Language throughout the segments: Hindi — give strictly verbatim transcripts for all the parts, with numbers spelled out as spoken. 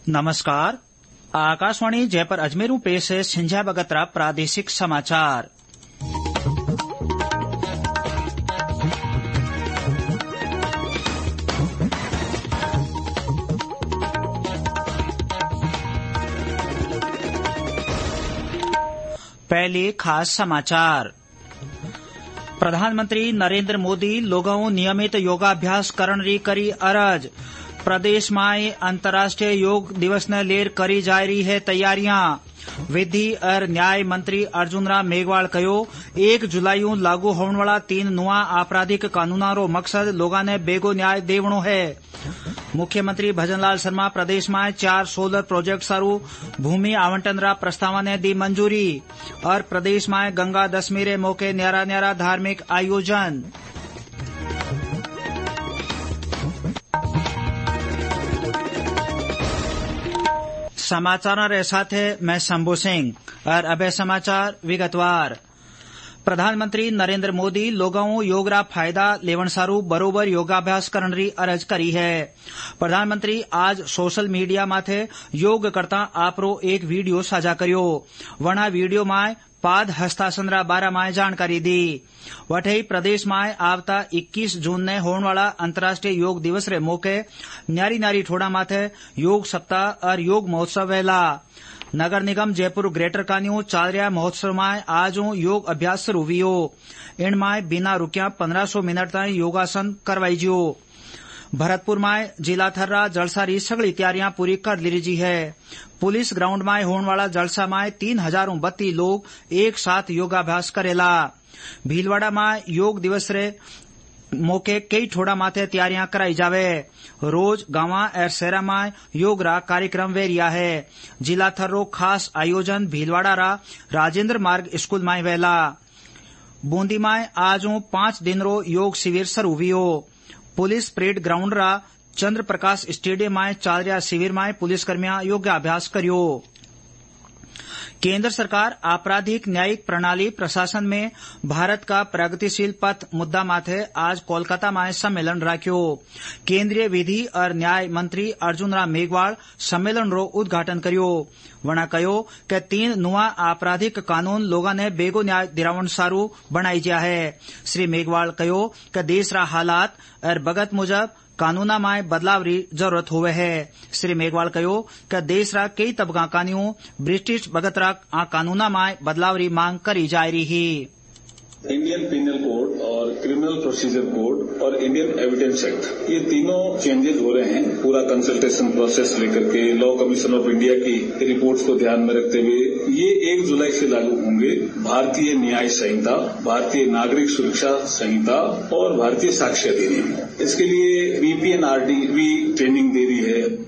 नमस्कार। आकाशवाणी जयपुर अजमेर पेश है सिंझा बगतरा प्रादेशिक समाचार। पहले खास समाचार। प्रधानमंत्री नरेंद्र मोदी लोगों नियमित योगाभ्यास करण री करी अरज। प्रदेश में अंतर्राष्ट्रीय योग दिवस ने लेर करी जा रही है तैयारियां। विधि और न्याय मंत्री अर्जुन राम मेघवाल कहो एक जुलाई लागू होने वाला तीन नुआ आपराधिक कानूना रो मकसद लोगों ने बेगो न्याय देवणो है। मुख्यमंत्री भजनलाल शर्मा प्रदेश में चार सोलर प्रोजेक्ट सारू भूमि आवंटन रा प्रस्ताव ने दी मंजूरी। और प्रदेश में गंगा दशमी रे मौके न्यारा न्यारा धार्मिक आयोजन। समाचारों के साथ है मैं शंभू सिंह और अब समाचार विगतवार। प्रधानमंत्री नरेंद्र मोदी लोगों योग रा फायदा लेवण सारू बरोबर योगाभ्यास करन री अरज करी है। प्रधानमंत्री आज सोशल मीडिया माथे योग करता आपरो एक वीडियो साझा करियो। वना वीडियो में पाद हस्तासन रा बारा में जानकारी दी। वठई प्रदेश में आवता इक्कीस जून ने होने वाला अंतर्राष्ट्रीय योग दिवस रे मौके न्यारी न्यारी ठोड़ा माथे योग सप्ताह और योग महोत्सव वेला। नगर निगम जयपुर ग्रेटर कान्यू चाल रहा महोत्सव में आज योग अभ्यास शुरू हुई। इनमें बिना रुकिया पंद्रह सौ मिनट तक योगासन करवाई जो। भरतपुर में जिला थर्रा जलसा री सगली तैयारियां पूरी कर ली जी है। पुलिस ग्राउंड में होने वाला जलसा में तीन हजारों बत्ती लोग एक साथ योगाभ्यास करेला। भीलवाड़ा में योग दिवस रे मौके कई ठोड़ा माथे तैयारियां कराई जावे। रोज गांवा और शहरा में योग रा कार्यक्रम वेरिया है। जिला थर्रो खास आयोजन भीलवाड़ा रा राजेंद्र मार्ग स्कूल में वेला। बूंदी में आज पांच दिन रो योग शिविर शुरू हुई। पुलिस परेड ग्राउंड रा चंद्र प्रकाश स्टेडियम में चाल रहा शिविर में पुलिसकर्मियां योगाभ्यास करियो। केंद्र सरकार आपराधिक न्यायिक प्रणाली प्रशासन में भारत का प्रगतिशील पथ मुद्दा माथे आज कोलकाता में सम्मेलन राख्यो। केंद्रीय विधि और न्याय मंत्री अर्जुन राम मेघवाल सम्मेलन रो उद्घाटन करियो। वणा कहो कि तीन नुआ आपराधिक कानून लोगों ने बेगो न्याय दिलावण सारू बनाई जा है। श्री मेघवाल कहो कि देश रा हालात और बगत मुजब कानूना में बदलाव री जरूरत होवे है। श्री मेघवाल कहो कि देश रा कई तबका कानून ब्रिटिश बगत रा आ कानूना में बदलाव री मांग करी जा रही है। इंडियन पिनल कोड और क्रिमिनल प्रोसीजर कोड और इंडियन एविडेंस एक्ट ये तीनों चेंजेस हो रहे हैं। पूरा कंसल्टेशन प्रोसेस लेकर के लॉ कमीशन ऑफ इंडिया की रिपोर्ट्स को ध्यान में रखते हुए ये एक जुलाई से लागू होंगे। भारतीय न्याय संहिता, भारतीय नागरिक सुरक्षा संहिता और भारतीय साक्ष्य अधिनियम। इसके लिए बीपीएनआरडी भी ट्रेनिंग दे रही है।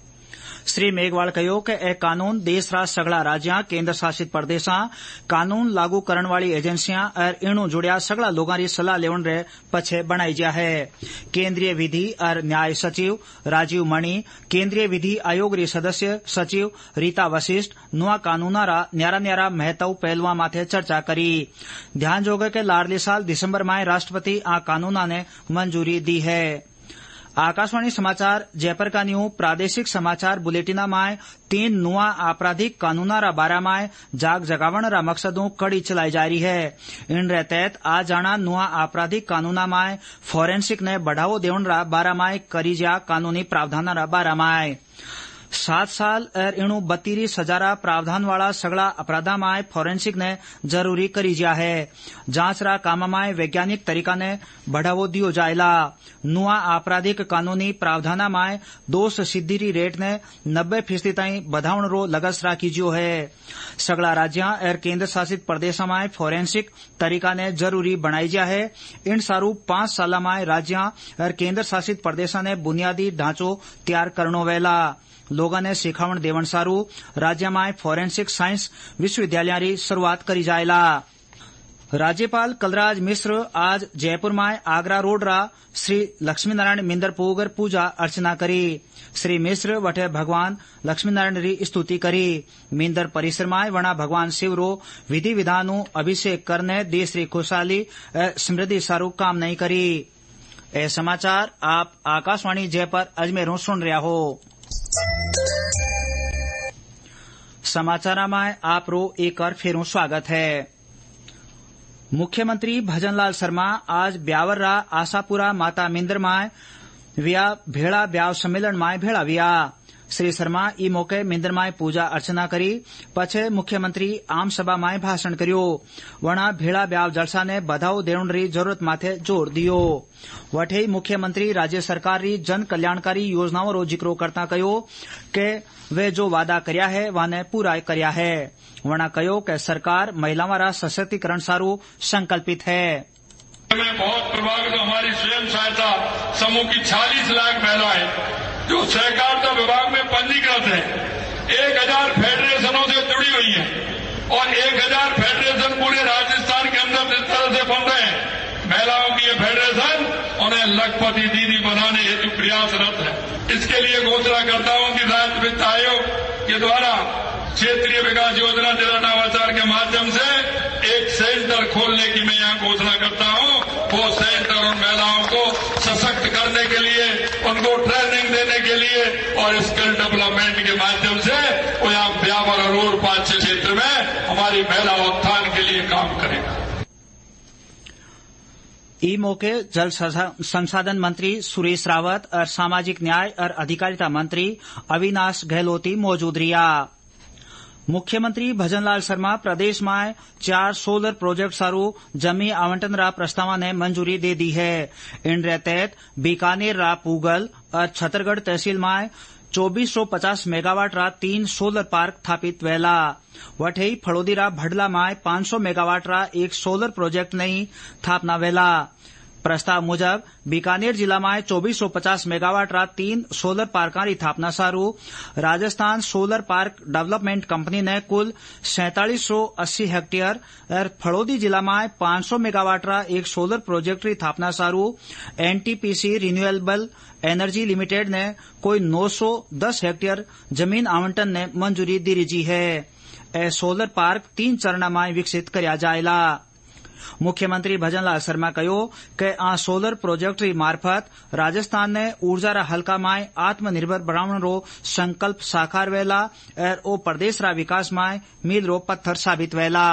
श्री मेघवाल कहो कि यह कानून देश रा सगला राज्यां केंद्र शासित प्रदेशां कानून लागू करण वाली एजेंसियां और इणु जुड़िया सगला लोगों की सलाह लेवन रे पछे बनाई जा है। केंद्रीय विधि और न्याय सचिव राजीव मणि, केंद्रीय विधि आयोग री सदस्य सचिव रीता वशिष्ठ नुआ कानूना रा न्यारा न्यारा महत्व पहलुआ माथे चर्चा करी। ध्यान जोगे के लाड़ली साल दिसंबर में राष्ट्रपति आ कानूना ने मंजूरी दी है। आकाशवाणी समाचार जयपुर का न्यू प्रादेशिक समाचार बुलेटिना में तीन नुआ आपराधिक कानूना रा बारा में जाग जगावण रा मकसदों कड़ी चलाई जा रही है। इन रे तहत आज जाना नुआ आपराधिक कानूना में फोरेंसिक ने बढ़ावो देवण रा बारा में करी जा कानूनी प्रावधान रा बारा में सात साल और इणु बत्तीरी सजारा प्रावधान वाला सगला अपराधा में फोरेंसिक ने जरूरी करी जा है। जांच रा काम में वैज्ञानिक तरीका ने बढ़ावो दियो जायला। नुआ आपराधिक कानूनी प्रावधाना में दोष सिद्धि री रेट ने नब्बे फीसदी ताई बढ़ावण रो लगस राखी जो है। सगला राज्यां और केंद्र शासित प्रदेशों में फोरेंसिक तरीका ने जरूरी बनाई जा है। इन सारू पांच साल में राज्यां और केंद्र शासित प्रदेशों ने बुनियादी ढांचो तैयार करनो वेला। लोगों ने सिखावण देवण सारू राज्य में फोरेंसिक साइंस विश्वविद्यालय री शुरुआत करी जायला। राज्यपाल कलराज मिश्र आज जयपुर में आगरा रोड रा श्री लक्ष्मी नारायण मिंदर पोगर पूजा अर्चना करी। श्री मिश्र वठे भगवान लक्ष्मी नारायण री स्तुति करी। मिंदर परिसर में वणा भगवान शिव रो विधि विधानु अभिषेक करने देश री खुशहाली समृद्धि सारू काम नहीं करी। ए समाचार आप आकाशवाणी जयपुर अजमेर सुन रहा हो। समाचार में आपरो एक और फेरू स्वागत है। मुख्यमंत्री भजनलाल शर्मा आज ब्यावरा आशापुरा माता मिंदर में विया भेड़ा ब्याव सम्मेलन में भेड़ा विया। श्री शर्मा ई मौके मिंदर में पूजा अर्चना करी पछे मुख्यमंत्री आम सभा में भाषण कर्यो। वणा भेड़ा ब्याव जलसा ने बधाव देण री जरूरत माथे जोर दियो। वठे मुख्यमंत्री राज्य सरकार री जन कल्याणकारी योजनाओं रो जिक्रो करता कहो के वे जो वादा कर्या है वाने पूरा कर्या है। वणा कहो के सरकार महिलाओं रा सशक्तिकरण सारू संकल्पित है। मैं बहुत प्रभावित हमारी स्वयं सहायता समूह की छियालीस लाख महिलाएं जो सहकारिता विभाग में पंजीकृत है, एक हजार फेडरेशनों से जुड़ी हुई है और एक हजार फेडरेशन पूरे राजस्थान के अंदर इस तरह से बन रहे हैं। महिलाओं की ये फेडरेशन उन्हें लखपति दीदी बनाने हेतु प्रयासरत है। इसके लिए घोषणा करता हूं कि राज्य वित्त आयोग के द्वारा क्षेत्रीय विकास योजना जिला नवाचार के माध्यम से एक सेंटर खोलने की मैं यहाँ घोषणा करता हूँ। वो सेंटर उन महिलाओं को सशक्त करने के लिए, उनको ट्रेनिंग देने के लिए और स्किल डेवलपमेंट के माध्यम से वो यहाँ ब्यावर और रोड पांच क्षेत्र में हमारी महिला उत्थान के लिए काम करेगा। ई मौके जल संसाधन मंत्री सुरेश रावत और सामाजिक न्याय और अधिकारिता मंत्री अविनाश गहलोती मौजूद रिया। मुख्यमंत्री भजनलाल शर्मा प्रदेश में चार सोलर प्रोजेक्ट सारू जमी आवंटन रा प्रस्ताव ने मंजूरी दे दी है। इन तहत बीकानेर रा पूगल और छतरगढ़ तहसील में चौबीस सौ पचास मेगावाट रा तीन सोलर पार्क स्थापित वेला। वठई फड़ोदी रा भडला में पांच सौ मेगावाट रा एक सोलर प्रोजेक्ट नहीं स्थापना वेला। प्रस्ताव मुजब बीकानेर जिला में चौबीस सौ पचास मेगावाट रा तीन सोलर पार्का री स्थापना सारू Rajasthan solar park development company ने कुल सैंतालीस सौ अस्सी हेक्टेयर और फड़ोदी जिला में पांच सौ मेगावाट रा एक सोलर प्रोजेक्ट री स्थापना सारू एनटीपीसी रिन्यूएबल एनर्जी लिमिटेड ने कोई नौ सौ दस हेक्टेयर जमीन आवंटन ने मंजूरी दी रही है। ए सोलर पार्क तीन चरण में विकसित करया जायला। मुख्यमंत्री भजनलाल शर्मा कहो कि आ सोलर प्रोजेक्ट री मार्फत राजस्थान ने ऊर्जा रा हल्का में आत्मनिर्भर बनावण रो संकल्प साकार वेला और ओ प्रदेश रा विकास में मील रो पत्थर साबित वेला।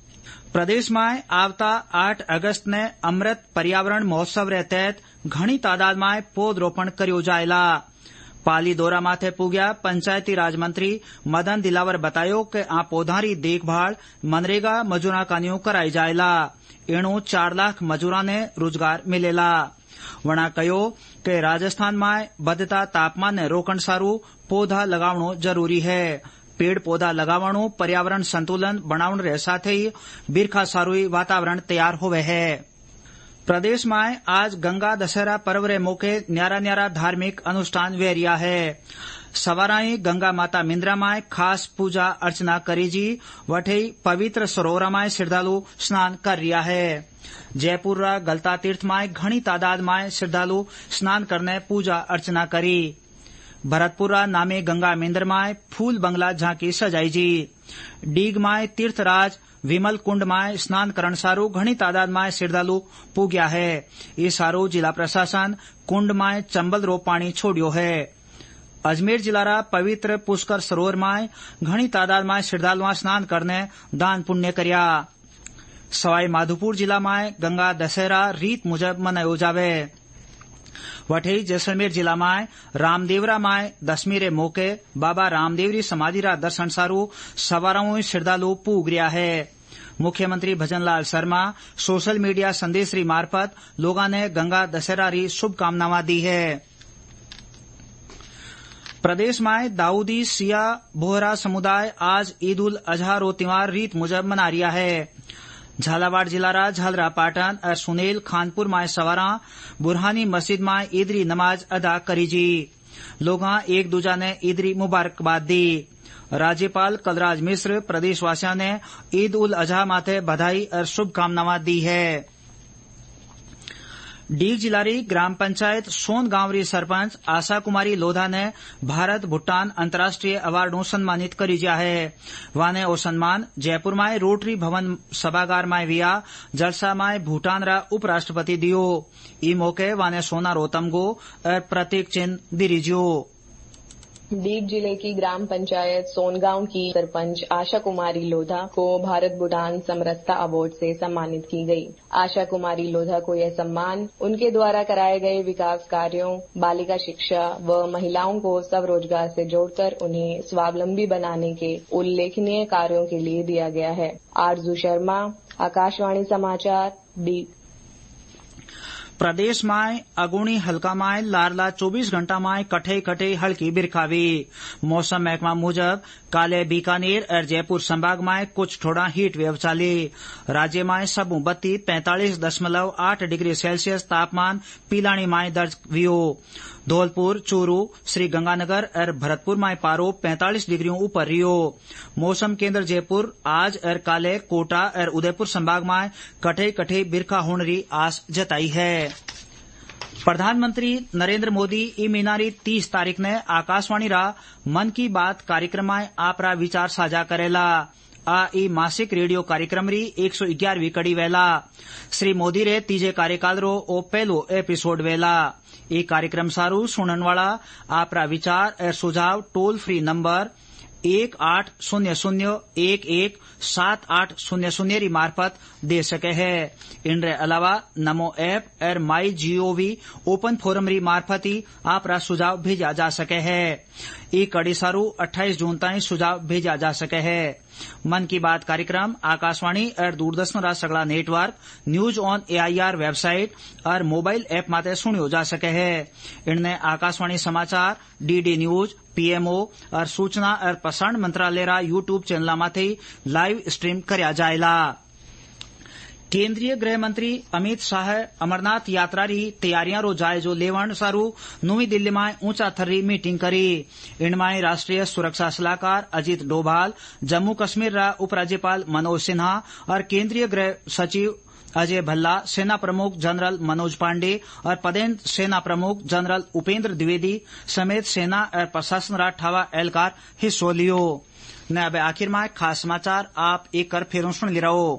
प्रदेश में आवता आठ अगस्त ने अमृत पर्यावरण महोत्सव रे तहत घणी तादाद में पौधरोपण कर्यो जायला। पाली दौरा माथे पुग्या पंचायती राज मंत्री मदन दिलावर बतायो कि आ पौधा री देखभाल मनरेगा मजूरा कानियों कराई जायला। इणु चार लाख मजूरा ने रोजगार मिलेला। वणा कहो कि राजस्थान में बढ़ता तापमान ने रोकण सारू पौधा लगावणो जरूरी है। पेड़ पौधा लगावणो पर्यावरण संतुलन बनावण रे साथे ही बिरखा सारू वातावरण तैयार होवे है। प्रदेश में आज गंगा दशहरा पर्व रे मौके न्यारा न्यारा धार्मिक अनुष्ठान वेरिया है। सवाराई गंगा माता मिंद्रा में खास पूजा अर्चना करी जी। वठे पवित्र सरोवरा में श्रद्धालु स्नान कर रिया है। जयपुर रा गलता तीर्थ में घणी तादाद में श्रद्धालु स्नान करने पूजा अर्चना करी। भरतपुरा नामे गंगा मिंदर में फूल बंगला झांकी सजाई जी। डीग में तीर्थराज विमल कुंड में स्नान करण सारू घणी तादाद में श्रद्धालु पूग्या है। ये सारू जिला प्रशासन कुंड में चंबल रो पानी छोड़ियो है। अजमेर जिला रा पवित्र पुष्कर सरोवर में घणी तादाद में श्रद्धालुआ स्नान करने दान पुण्य कर्या। सवाई माधोपुर जिला में गंगा दशहरा रीत मुजब मनायो जावे। वठई जैसलमेर जिला में रामदेवरा में दसवीं रे मौके बाबा रामदेव री समाधि रा दर्शन सारू सवाराओं श्रद्धालु पूग रिया है। मुख्यमंत्री भजनलाल शर्मा सोशल मीडिया संदेश री मार्फत लोगों ने गंगा दशहरा री शुभकामनाएं दी है। प्रदेश में दाऊदी सिया बोहरा समुदाय आज ईद उल अजहा रो त्योहार रीत मुजब मना रिया है। झालावाड़ जिला रा झालरा पाटन और सुनेल खानपुर में सवारा बुरहानी मस्जिद में ईदरी नमाज अदा करी जी। लोगा एक दूजा ने ईदरी मुबारकबाद दी। राज्यपाल कलराज मिश्र प्रदेशवासियों ने ईद उल अजहा माथे बधाई और शुभकामनाएं दी है। डीग जिलारी ग्राम पंचायत सोन गांव री सरपंच आशा कुमारी लोधा ने भारत भूटान अंतर्राष्ट्रीय अवार्ड सम्मानित करी जा है। वाने ओ सम्मान जयपुर में रोटरी भवन सभागार में विया जलसा में भूटान रा उपराष्ट्रपति दियो। ई मौके वाने सोना रो तमगो और प्रतीक चिन्ह दिरीजियो। दीव जिले की ग्राम पंचायत सोनगांव की सरपंच आशा कुमारी लोधा को भारत भूटान समरसता अवार्ड से सम्मानित की गई। आशा कुमारी लोधा को यह सम्मान उनके द्वारा कराए गए विकास कार्यों, बालिका शिक्षा व महिलाओं को स्वरोजगार से जोड़कर उन्हें स्वावलंबी बनाने के उल्लेखनीय कार्यों के लिए दिया गया है। आरजू शर्मा, आकाशवाणी समाचार, दीव। प्रदेश में अगुणी हल्का में लारला चौबीस घंटा में कठे कठे हल्की बिरखावी। मौसम महकमा मुजब काले बीकानेर और जयपुर संभाग में कुछ थोड़ा हीट वेव चाली। राज्य में सबू बत्ती पैंतालीस दशमलव आठ डिग्री सेल्सियस तापमान पीलानी में दर्ज हुयो। धौलपुर, चूरू, श्री गंगानगर और भरतपुर में पारो पैंतालीस डिग्री ऊपर रियो। मौसम केंद्र जयपुर आज और काले कोटा और उदयपुर संभाग में कठे कठे बिरखा होने की आस जताई है। प्रधानमंत्री नरेंद्र मोदी ई महीनारी तीस तारीख ने आकाशवाणी रा मन की बात कार्यक्रम में आपरा विचार साझा करेला। आ ई मासिक रेडियो कार्यक्रम री एक सौ ग्यारहवीं कड़ी वेला। श्री मोदी रे तीजे कार्यकाल रो ओ पहलो एपिसोड वेला। ई कार्यक्रम सारू सुनन वाला आपरा विचार और सुझाव टोल फ्री नंबर एक आठ शून्य शून्य एक एक सात आठ शून्य शून्य री मार्फत दे सके है। इनरे अलावा नमो ऐप और माई जीओवी ओपन फोरम री मार्फत ही आपरा सुझाव भेजा जा सके है। ई कड़ी सारू अट्ठाईस जून ताईं सुझाव भेजा जा सके है। मन की बात कार्यक्रम आकाशवाणी और दूरदर्शन रा सगला network, news on AIR website और मोबाइल ऐप माते सुनियो जा सके है। इनने आकाशवाणी समाचार, डीडी न्यूज, पीएमओ और सूचना और प्रसारण मंत्रालय रा यूट्यूब चैनल माथे लाइव स्ट्रीम करया जायला। केंद्रीय गृह मंत्री अमित शाह अमरनाथ यात्रा री तैयारियां रो जायजो लेवण सारू नवी दिल्ली में ऊंचा थर्री मीटिंग करी। इनमें राष्ट्रीय सुरक्षा सलाहकार अजीत डोभाल, जम्मू कश्मीर रा उपराज्यपाल मनोज सिन्हा और केंद्रीय गृह सचिव अजय भल्ला, सेना प्रमुख जनरल मनोज पांडे और पदेन सेना प्रमुख जनरल उपेंद्र द्विवेदी समेत सेना और प्रशासन रा ठावा एहलकार हिस्सो लियो। न अब आखिर में खास समाचार आप एक कर फेरों सुन ले रहो।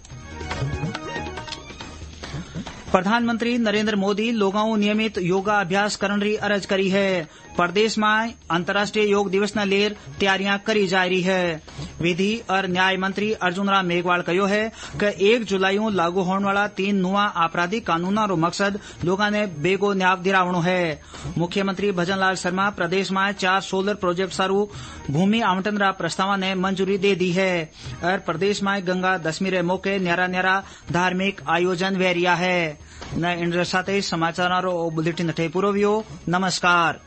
प्रधानमंत्री नरेंद्र मोदी लोगों नियमित योगा अभ्यास करने री अरज करी है। प्रदेश में अंतर्राष्ट्रीय योग दिवस न लेर तैयारियां करी जा रही है। विधि और न्याय मंत्री अर्जुन राम मेघवाल कहो है कि एक जुलाई लागू होने वाला तीन नुआ आपराधिक कानून रो मकसद लोगों ने बेगो न्याय दिलावणो है। मुख्यमंत्री भजन लाल शर्मा प्रदेश में चार सोलर प्रोजेक्ट सारू भूमि आवंटन रा प्रस्ताव ने मंजूरी दे दी है और प्रदेश में गंगा दशमी रे मौके न्यारा न्यारा धार्मिक आयोजन वेरिया है। न इन साथ समाचार बुलेटिन ठे पूरो वियो। नमस्कार।